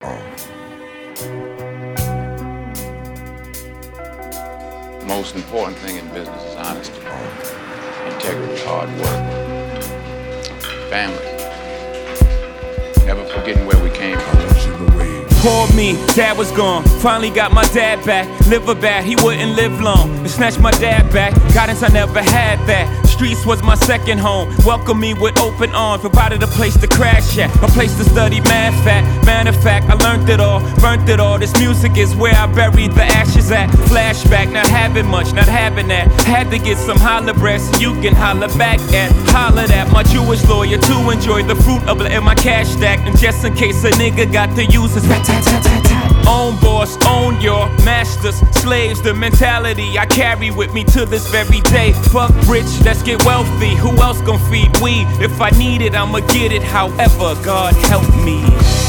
Most important thing in business is honesty, integrity, hard work, family. Never forgetting where we came from. Poor me, dad was gone. Finally got my dad back. Liver bad, he wouldn't live long. And snatched my dad back. Guidance, I never had that. Streets was my second home. Welcomed me with open arms. Provided a place to crash at, a place to study math at. Matter of fact, I learned it all, burnt it all. This music is where I buried the ashes at. Flashback, not having much, not having that. Had to get some holler breath so you can holler back at. Hollered at my Jewish lawyer to enjoy the fruit of my cash stack. And just in case a nigga got to use his own boss, own your masters, slaves, the mentality I carry with me to this very day. Fuck rich, let's get wealthy. Who else gon' feed we? If I need it, I'ma get it. However, God help me.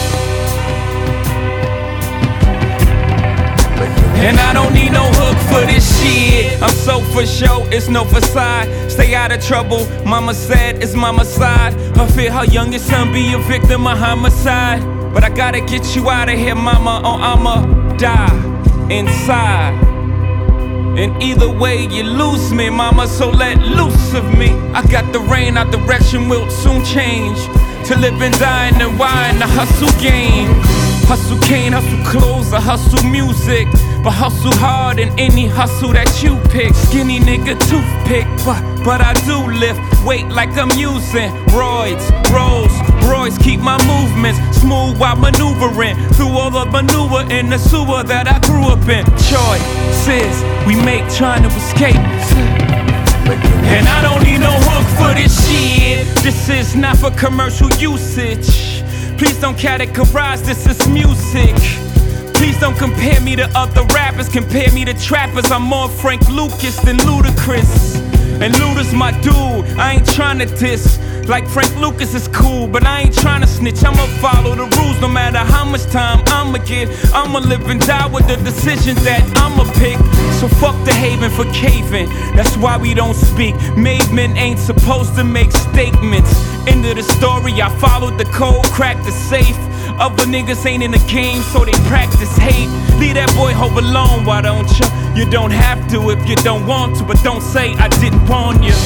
And I don't need no hook for this shit. I'm so for show, it's no facade. Stay out of trouble, mama said it's mama's side. Her fear her youngest son be a victim of homicide. But I gotta get you out of here, mama, or I'ma die inside. And either way you lose me, mama, so let loose of me. I got the rain, our direction will soon change. To live and die in the wine, the hustle game. Hustle cane, hustle clothes, I hustle music. But hustle hard in any hustle that you pick. Skinny nigga toothpick, but I do lift weight like I'm using roids, Rolls Royce. Keep my movements smooth while maneuvering through all the maneuver in the sewer that I grew up in. Choices we make trying to escape. And I don't need no hook for this shit. This is not for commercial usage. Please don't categorize this as music. Please don't compare me to other rappers. Compare me to trappers. I'm more Frank Lucas than Ludacris. And Luda's my dude, I ain't tryna diss. Like Frank Lucas is cool, but I ain't tryna snitch. I'ma follow the rules no matter how much time I'ma get. I'ma live and die with the decisions that I'ma pick. So fuck the haven for caving, that's why we don't speak. Made men ain't supposed to make statements. End of the story, I followed the code, cracked the safe. Other niggas ain't in the game, so they practice hate. Leave that boy Hope alone, why don't you? You don't have to if you don't want to, but don't say I didn't warn you.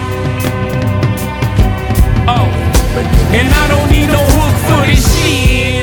Oh, and I don't need no hook for this shit.